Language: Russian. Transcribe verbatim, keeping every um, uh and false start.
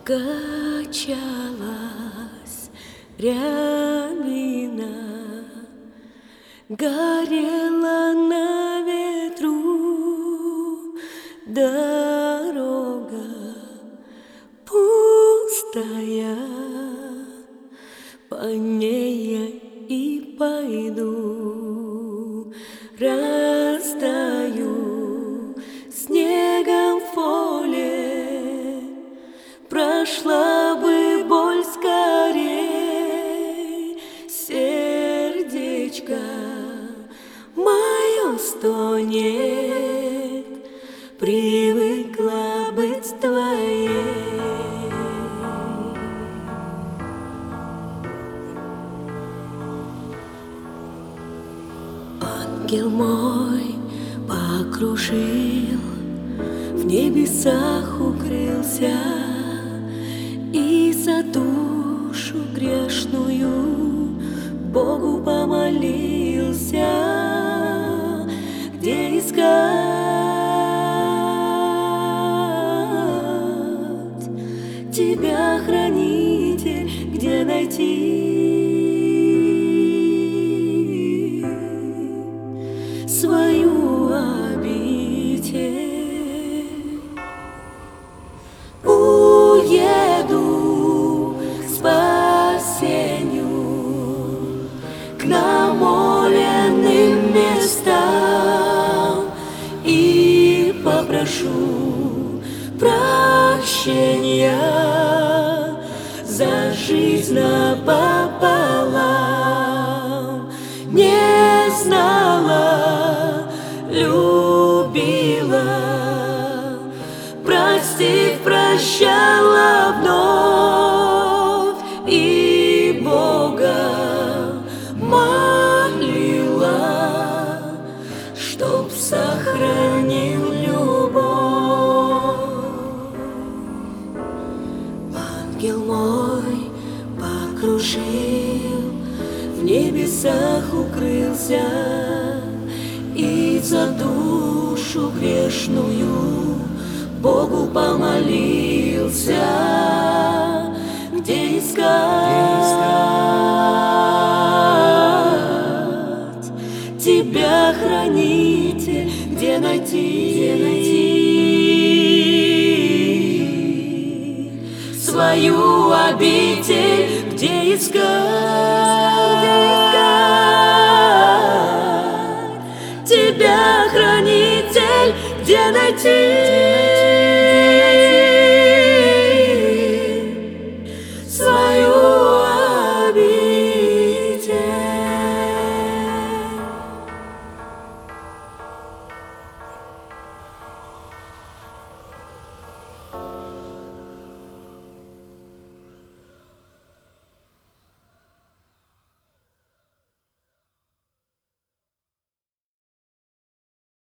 Качалась рябина, горела на ветру дорога пустая, по ней я и пойду. Растаю снегом в поле, прошла бы боль скорей. Сердечко мое стонет, привыкла быть твоей. Ангел мой покружил, в небесах укрылся, и за душу грешную Богу помолился. Где искать тебя, хранитель, где найти свою обитель? Уеду к спасению, к намоленным местам, и попрошу прощения за жизнь напополам. Не знала, любила, простив, прощала вновь, и Бога молила, чтоб сохранил любовь. Ангел мой покружил, в небесах укрылся, и за душу грешную Богу помолился. Где искать тебя, хранитель, где найти, где найти свою обитель? Где искать тебя, хранитель, где найти